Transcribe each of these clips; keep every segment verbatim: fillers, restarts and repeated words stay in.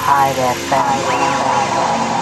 Hide F M.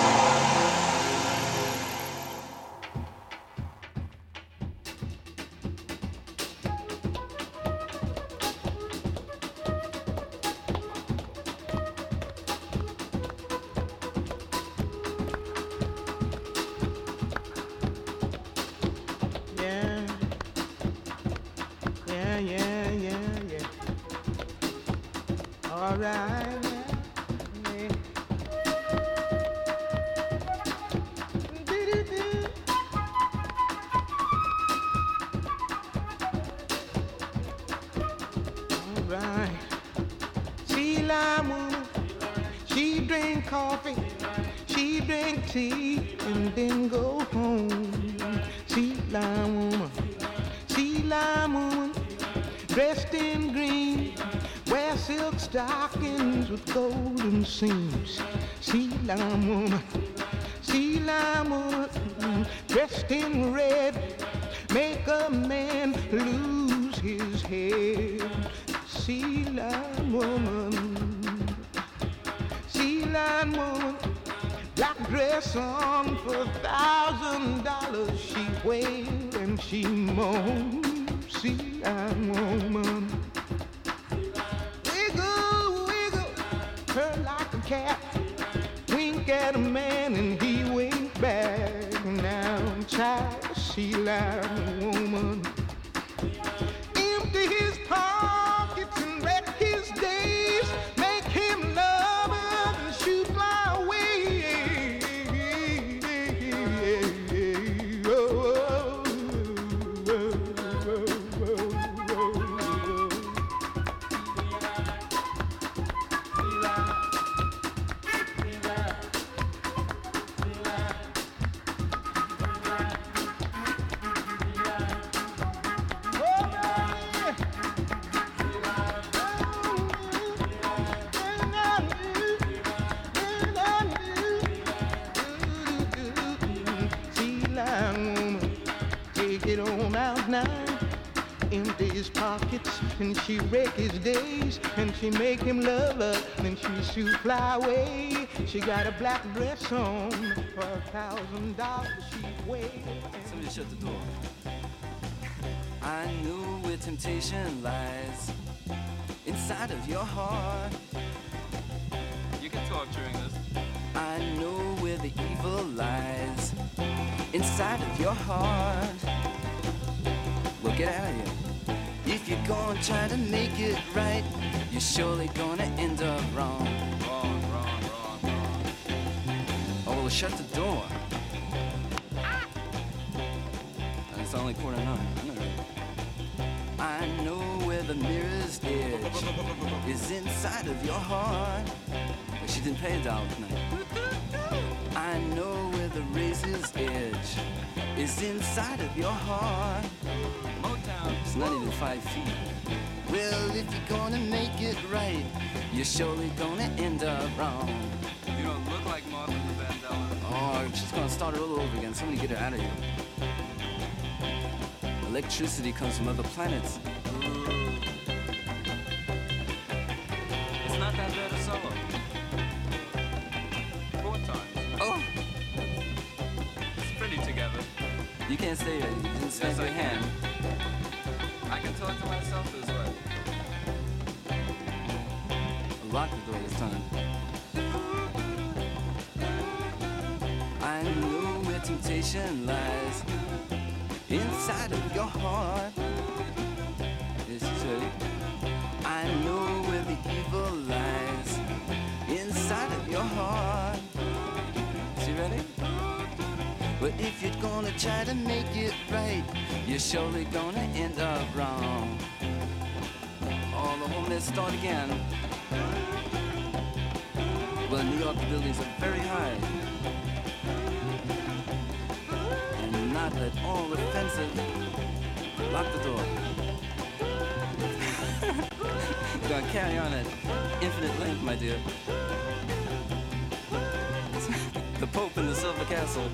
Seams, sea lime woman, sea lime woman, dressed in red, make a man lose his head. Sea lime woman, sea lime woman, black dress on for a thousand dollars. She wailed and she moaned. Sea lime woman. Cat, wink at a man and he winked back. Now I'm tired of sea lime woman. Empty his pockets and wreck his days. Make him love her and shoot fly away. Oh, oh, oh, oh, oh, oh. Empty his pockets and she wreck his days, and she make him love her, then she shoot fly away. She got a black dress on for a thousand dollars. She wailed. Somebody shut the door. I knew where temptation lies inside of your heart. You can talk during this. I know where the evil lies inside of your heart. Well, get out of here. If you're gonna try to make it right, you're surely gonna end up wrong. Wrong, wrong, wrong, wrong. Oh, well, shut the door. And it's only quarter nine. I know. I know where the mirror's edge is inside of your heart. But she didn't pay a dollar tonight. I know where the razor's edge is inside of your heart. Motown. It's not even five feet. Well, if you're gonna make it right, you're surely gonna end up wrong. You don't look like Martha the Vandella. Oh, she's gonna start it all over again. Somebody get her out of here. Electricity comes from other planets. It's not that bad a solo. Four times. Oh! It's pretty together. You can't stay here. You didn't spank Yes, I your hand. I can talk to myself this way. Lock the door this time. I know where temptation lies inside of your heart. Yes, you say. I know where the evil lies inside of your heart. Is you ready? But if you're gonna try to make it right, you're surely gonna end up wrong. Oh, the whole mess start again. Well, in New York, the buildings are very high and not at all offensive. Lock the door. You're gonna carry on at infinite length, my dear. The Pope in the Silver Castle.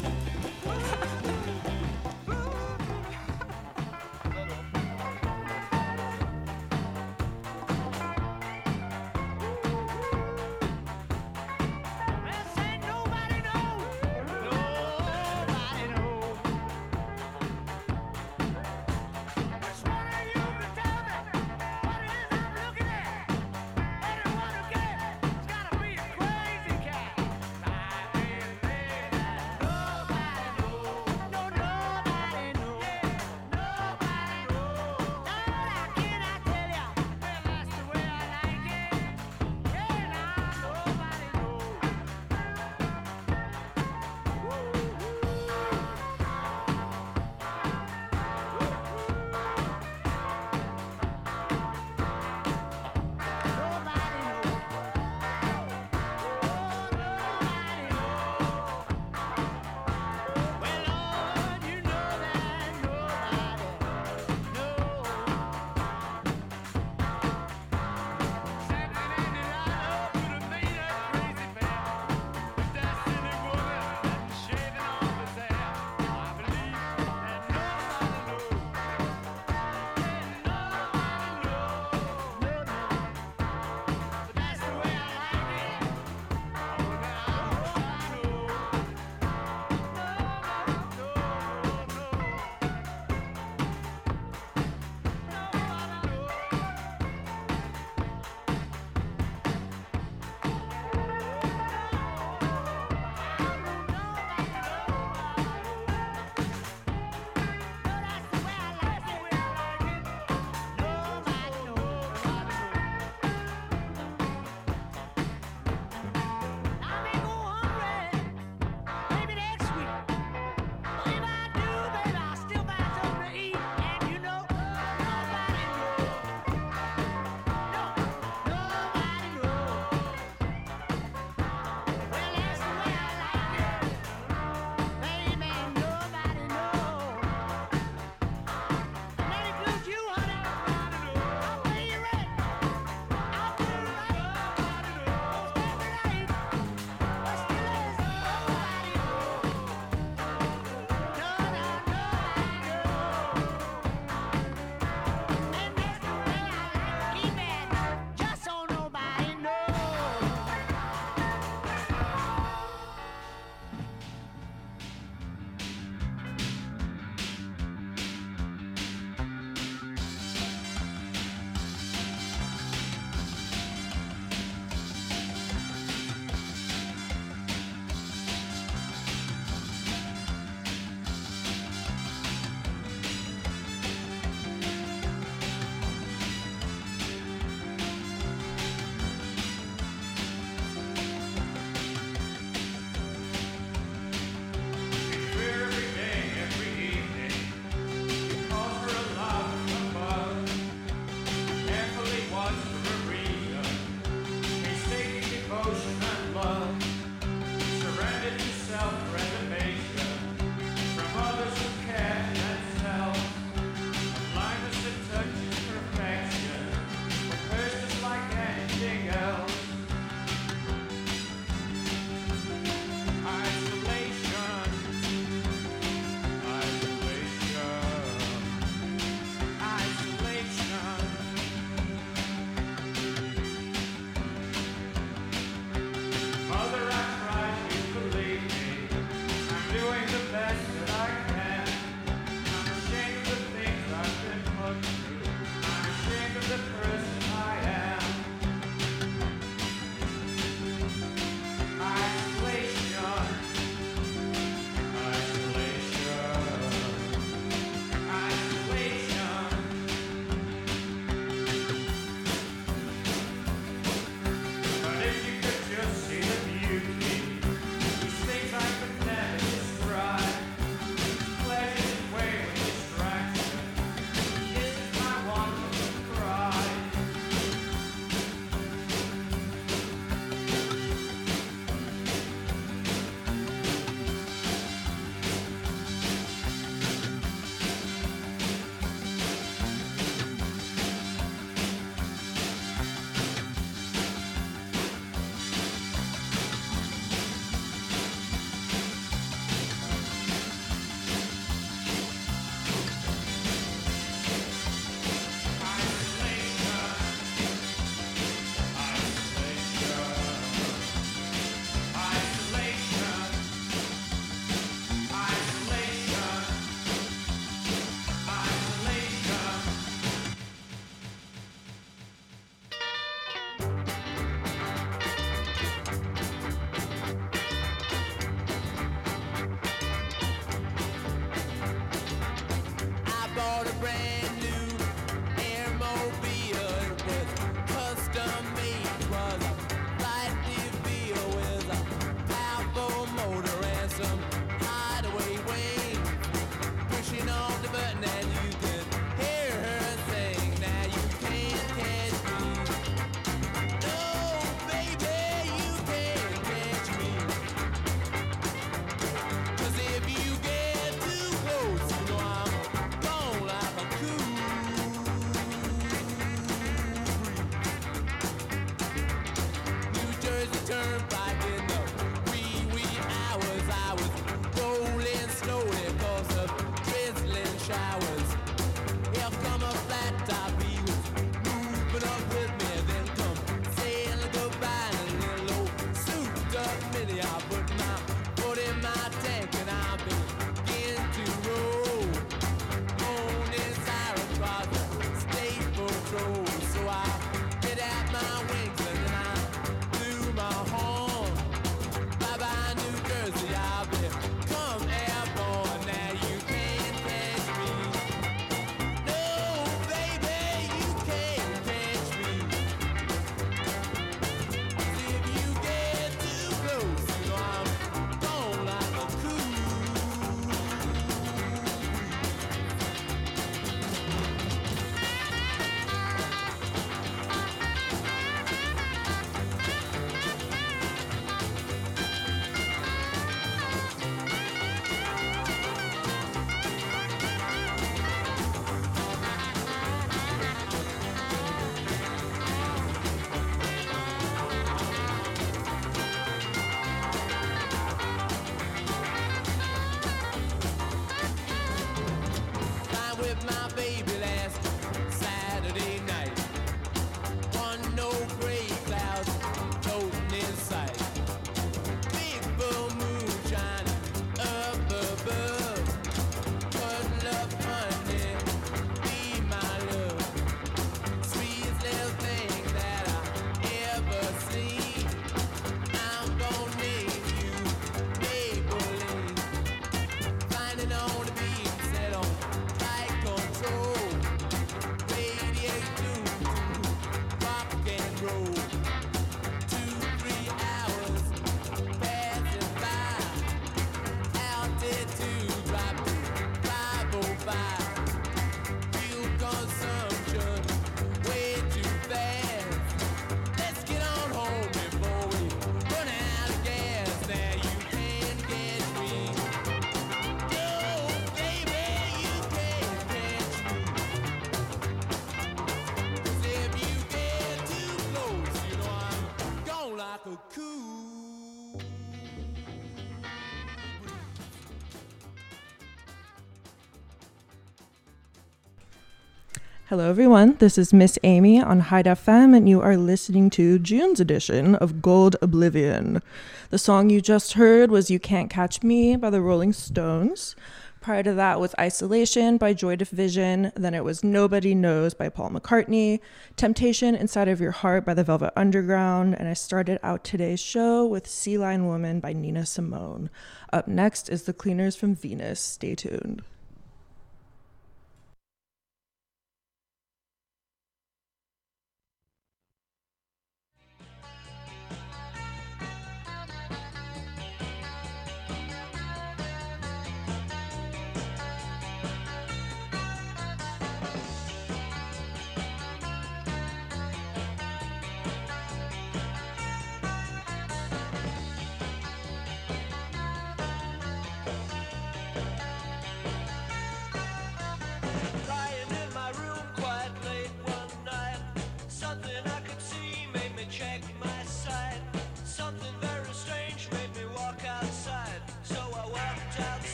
Hello everyone, this is Miss Amy on Hyde F M and you are listening to June's edition of Gold Oblivion. The song you just heard was You Can't Catch Me by the Rolling Stones. Prior to that was Isolation by Joy Division. Then it was Nobody Knows by Paul McCartney, Temptation Inside of Your Heart by the Velvet Underground, and I started out today's show with Sea Lion Woman by Nina Simone. Up next is The Cleaners from Venus. Stay tuned.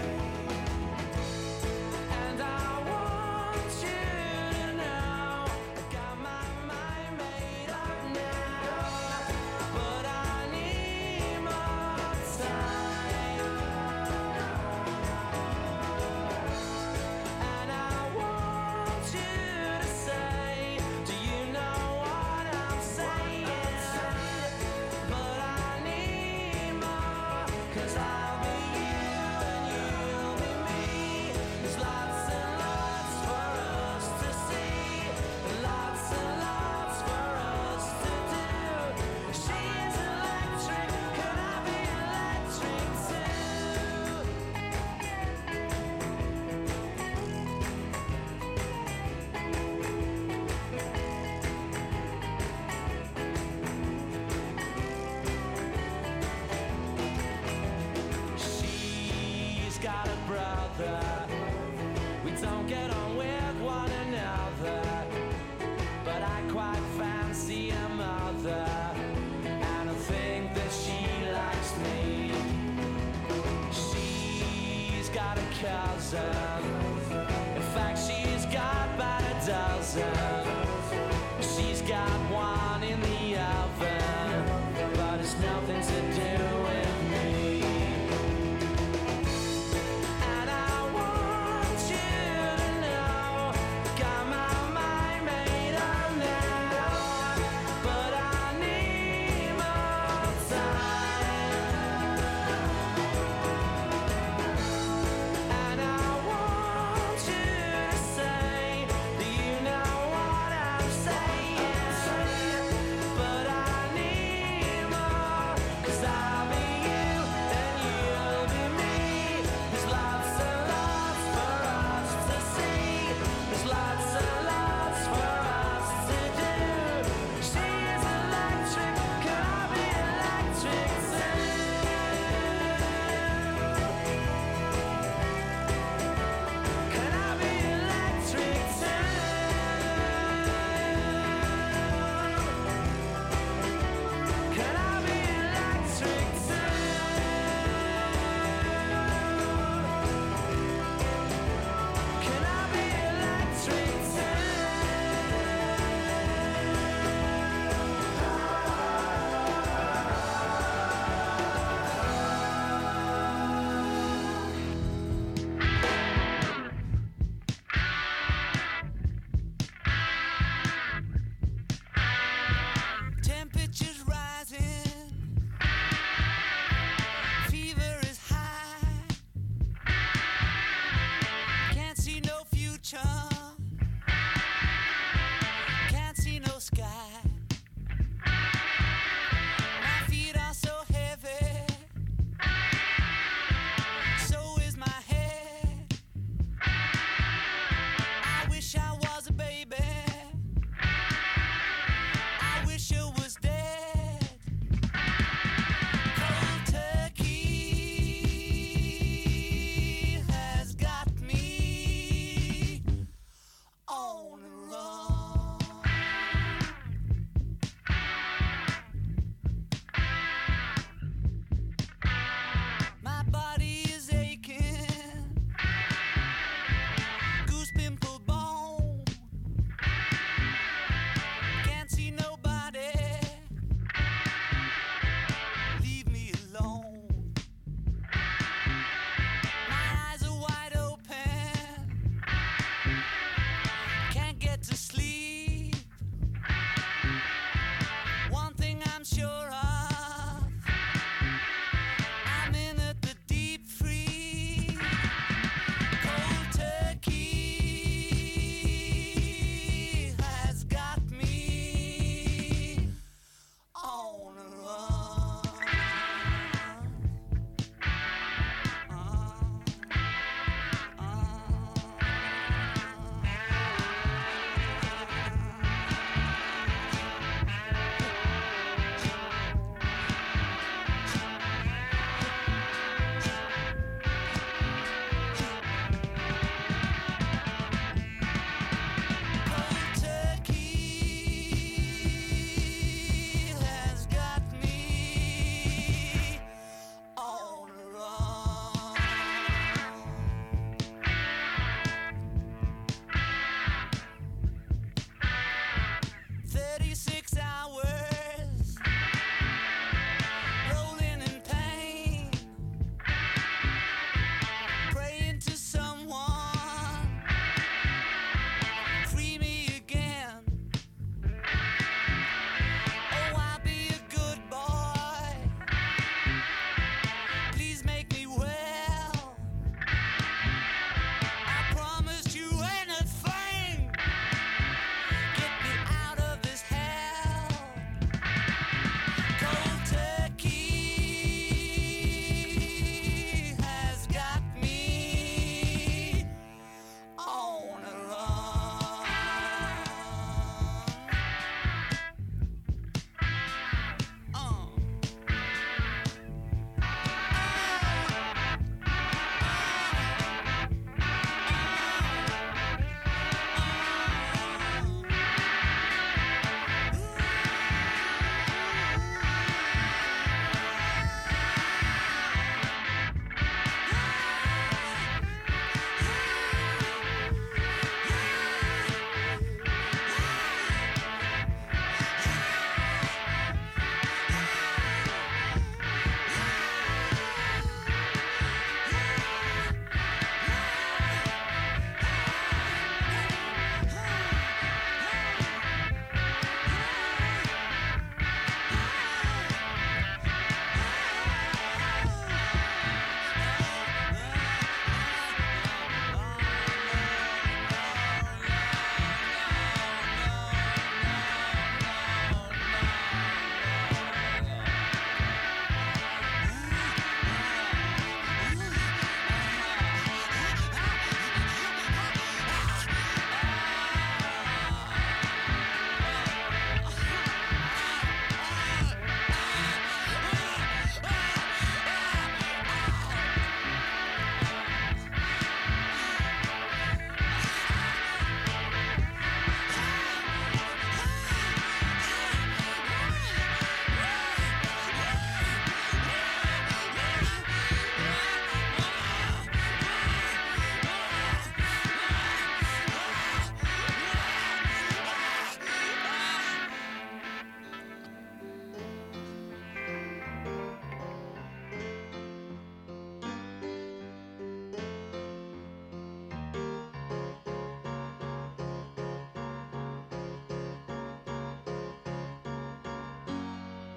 And I want you to know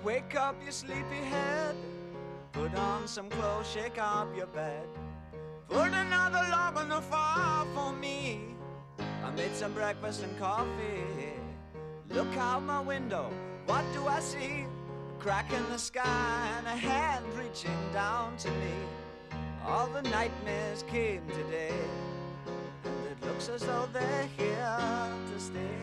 Wake up, you sleepy head. Put on some clothes, shake up your bed. Put another log on the fire for me. I made some breakfast and coffee. Look out my window, what do I see? A crack in the sky and a hand reaching down to me. All the nightmares came today, and it looks as though they're here to stay.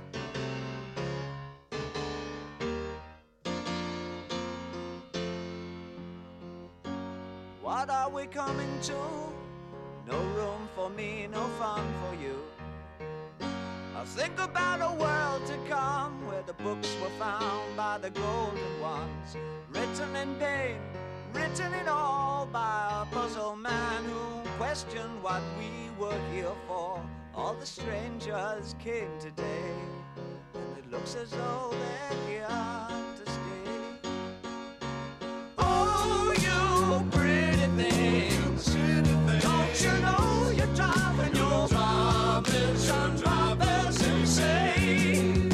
What are we coming to? No room for me, no fun for you. I think about a world to come, where the books were found by the golden ones, written in pain, written in all by a puzzle man who questioned what we were here for. All the strangers came today, and it looks as though they're here to stay. Oh, you pretty things, don't you know you're driving your drivers and drivers insane?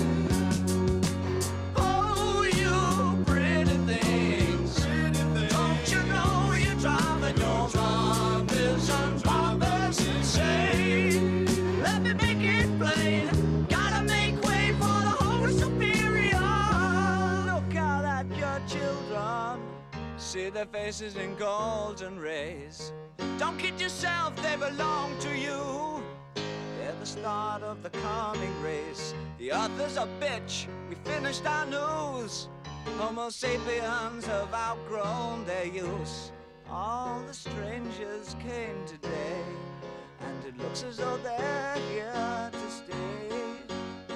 Oh, you pretty things, don't you know you're driving your drivers and drivers insane? Let me make it plain, gotta make way for the Holy Superior. Look out at your children, see their faces in golden rays. Don't kid yourself, they belong to you. They're the start of the coming race. The earth is a bitch, we finished our news. Homo sapiens have outgrown their use. All the strangers came today, and it looks as though they're here to stay.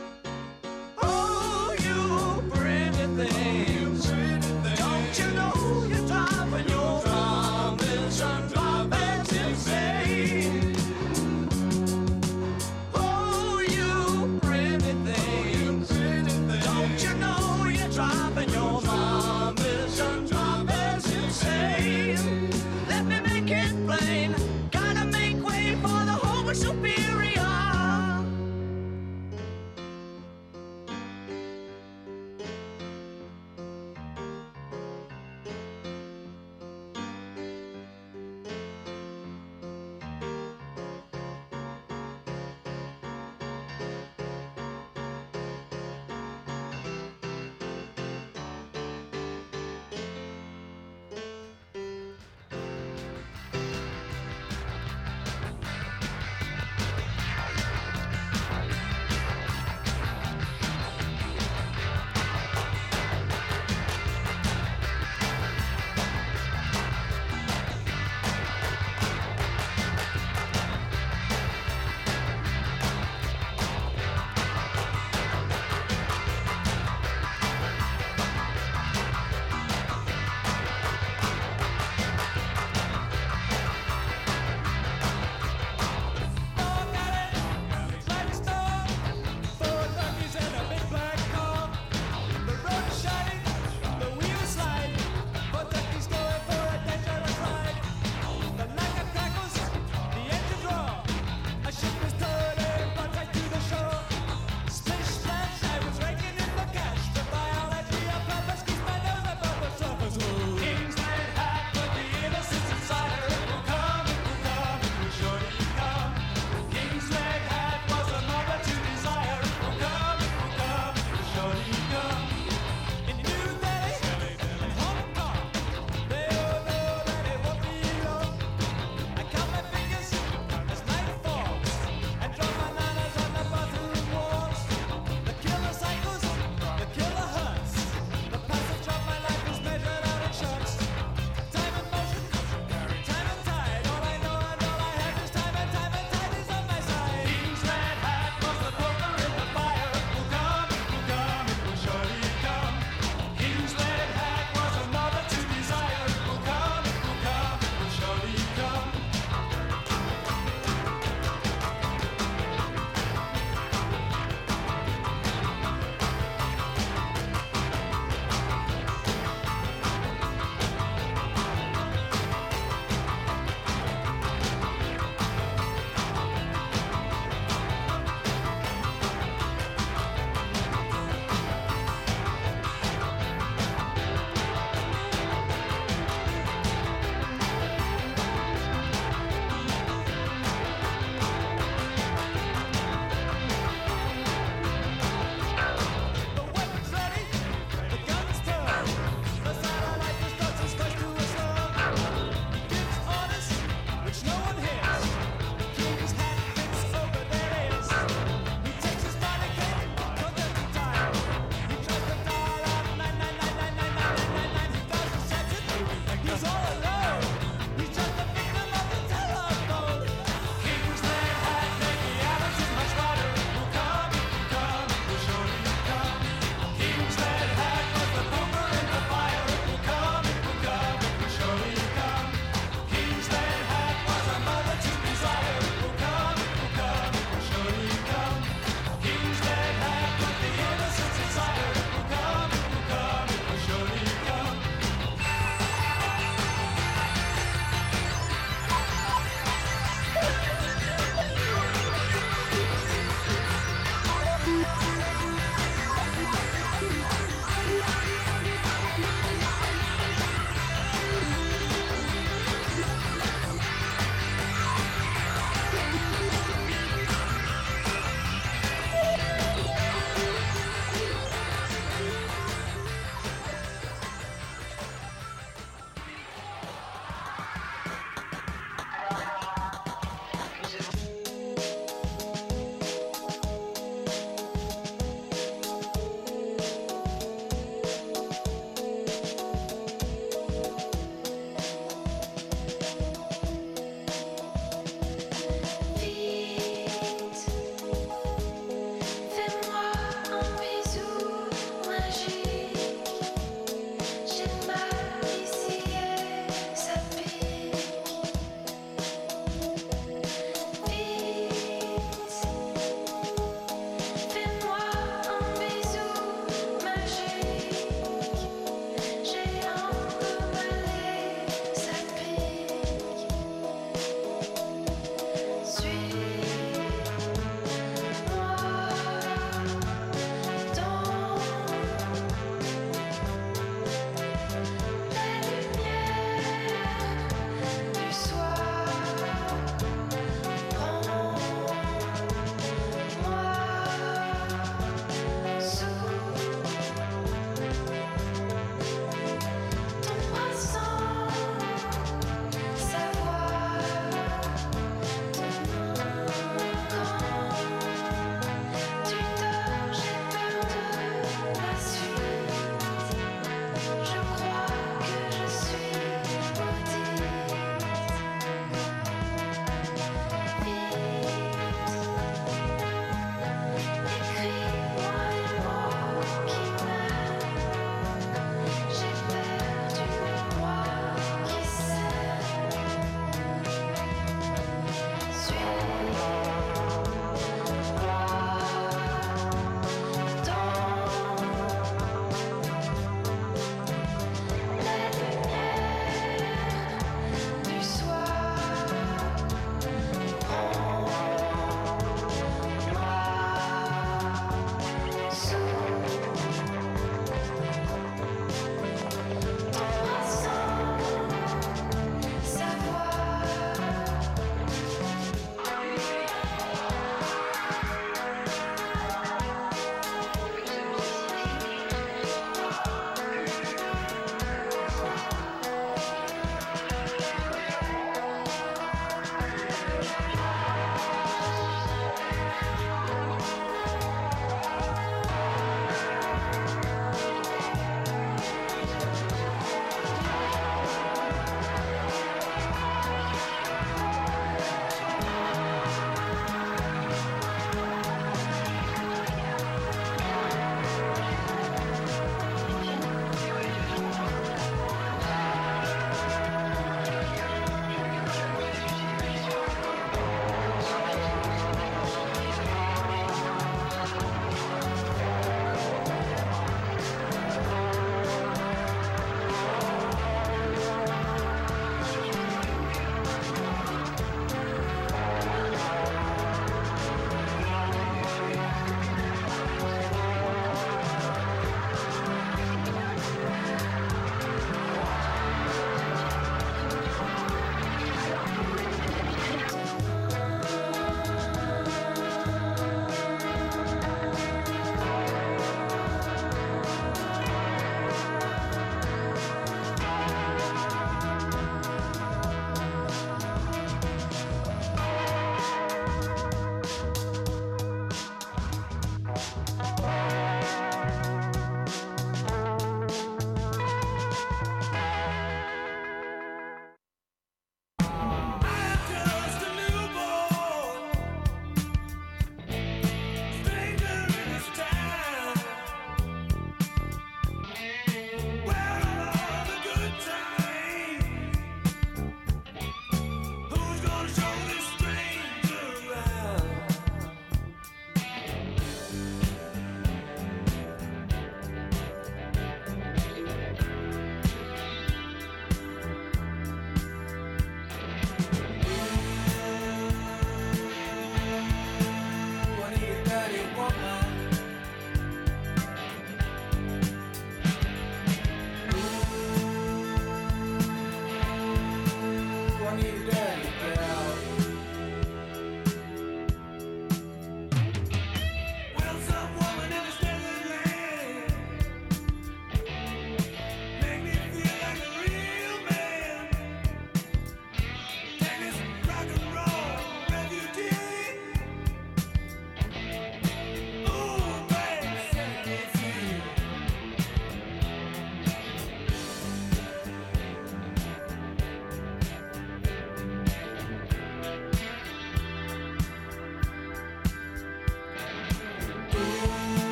Oh, you pretty things, don't you know you're driving your drivers and drivers insane? Oh, you pretty things, don't you know you're driving your drivers and drivers insane? Let me make it plain, gotta make way for the Homo Superior.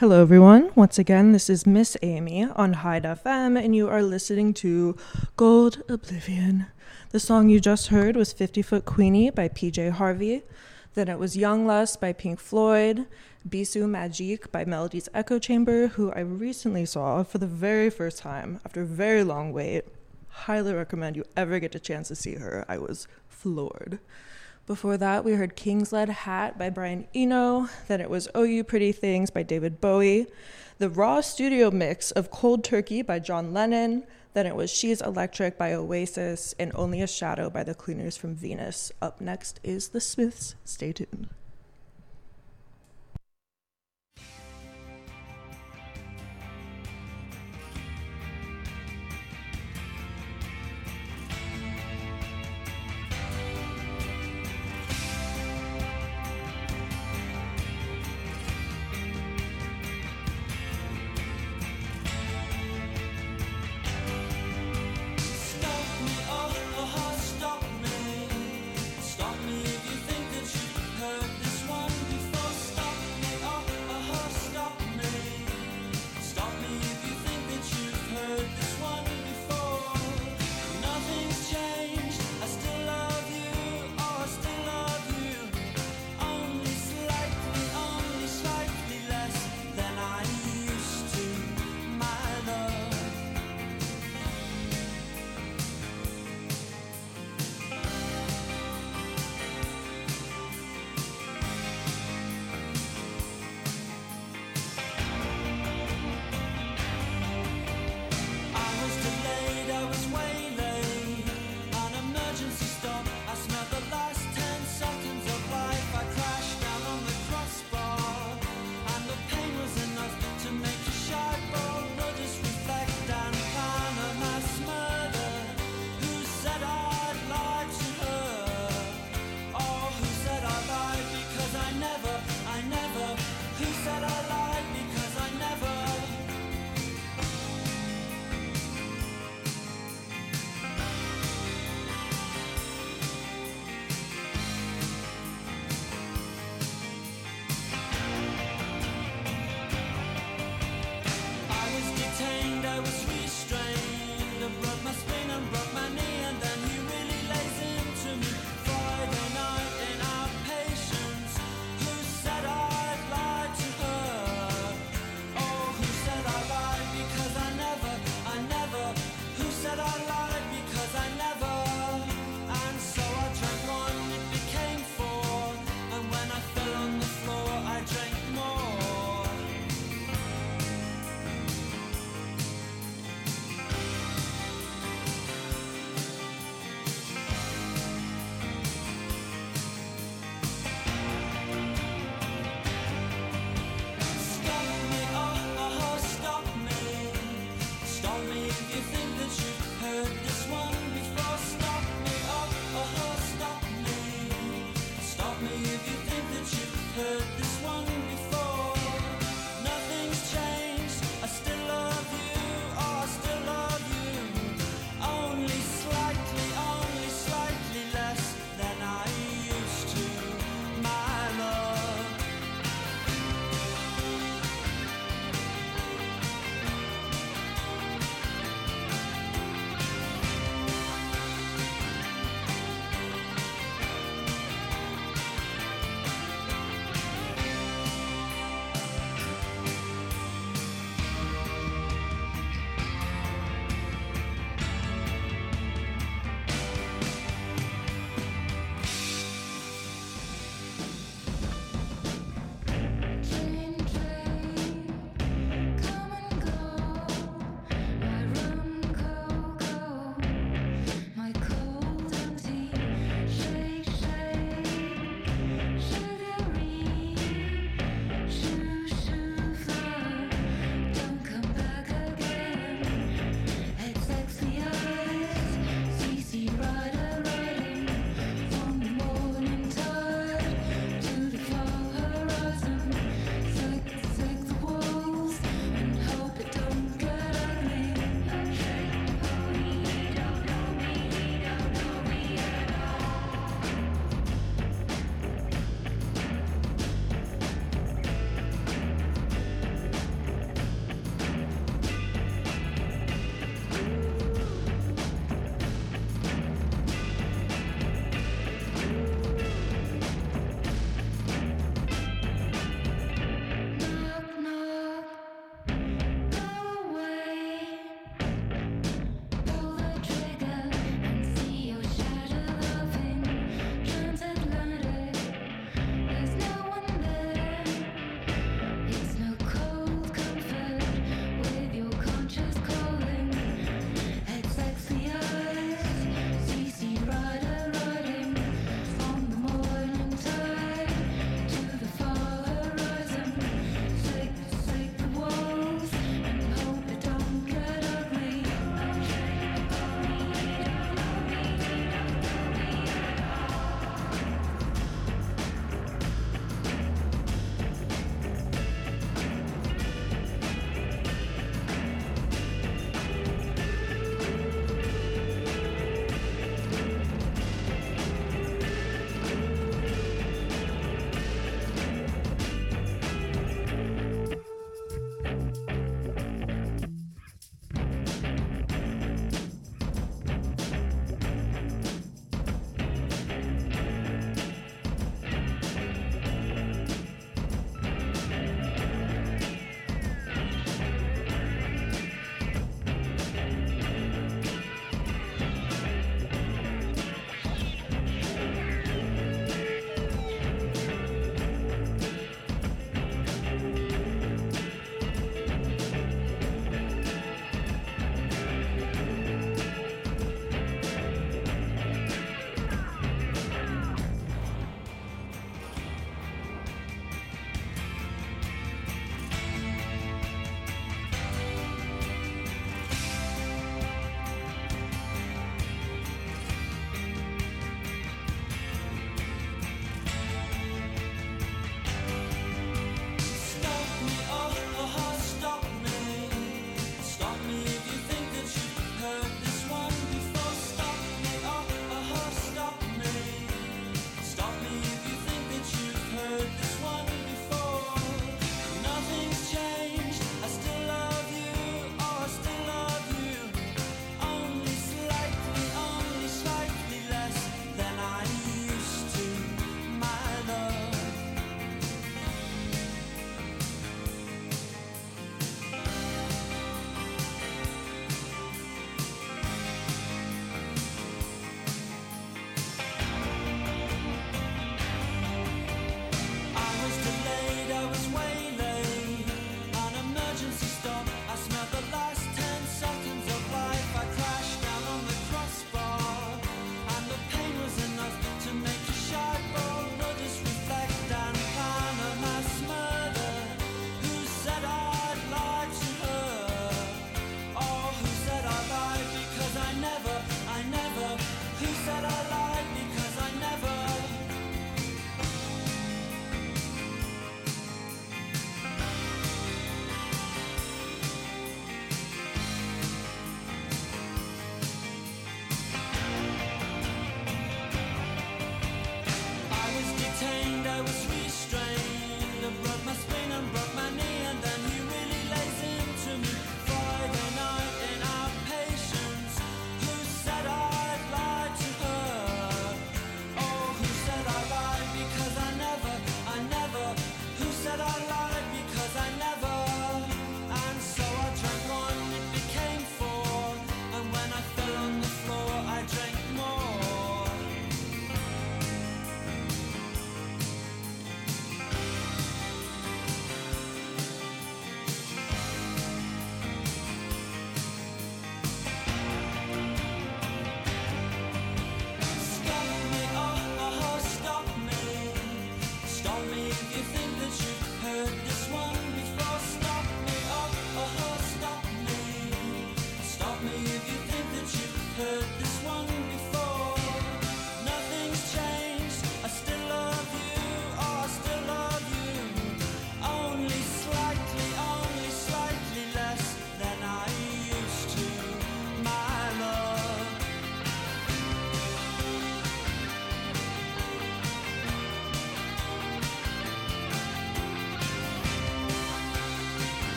Hello, everyone. Once again, this is Miss Amy on Hyde F M, and you are listening to Gold Oblivion. The song you just heard was fifty foot Queenie by P J Harvey. Then it was Young Lust by Pink Floyd, Bisou Magique by Melody's Echo Chamber, who I recently saw for the very first time after a very long wait. Highly recommend you ever get a chance to see her. I was floored. Before that, we heard King's Lead Hat by Brian Eno. Then it was Oh You Pretty Things by David Bowie. The raw studio mix of Cold Turkey by John Lennon. Then it was She's Electric by Oasis and Only a Shadow by the Cleaners from Venus. Up next is The Smiths. Stay tuned. Stop me if you think that you could hurt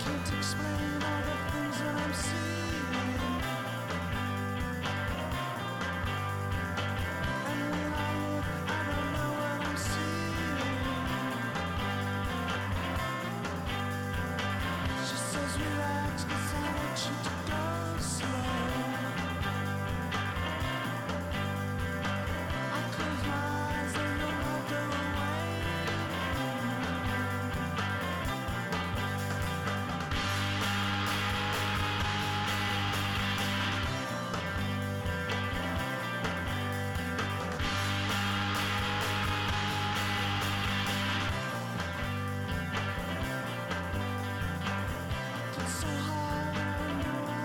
can't explain all the things that I'm seeing. And when I look, I don't know what I'm seeing. She says relax, 'cause I want you to go slow. I close my eyes and then I'll go away. It's so hard, I know I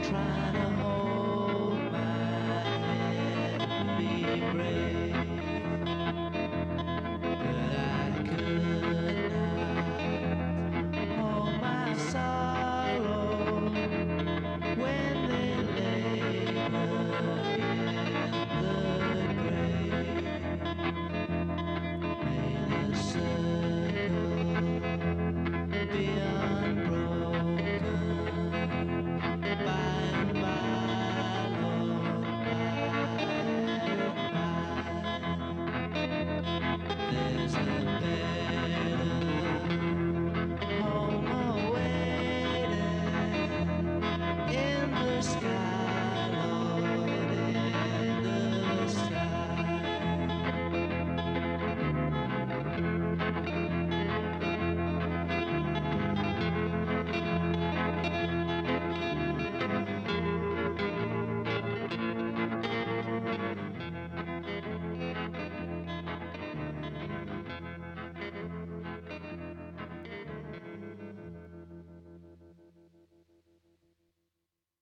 trying to hold my head and be brave, but I could not hold my sorrow when they labor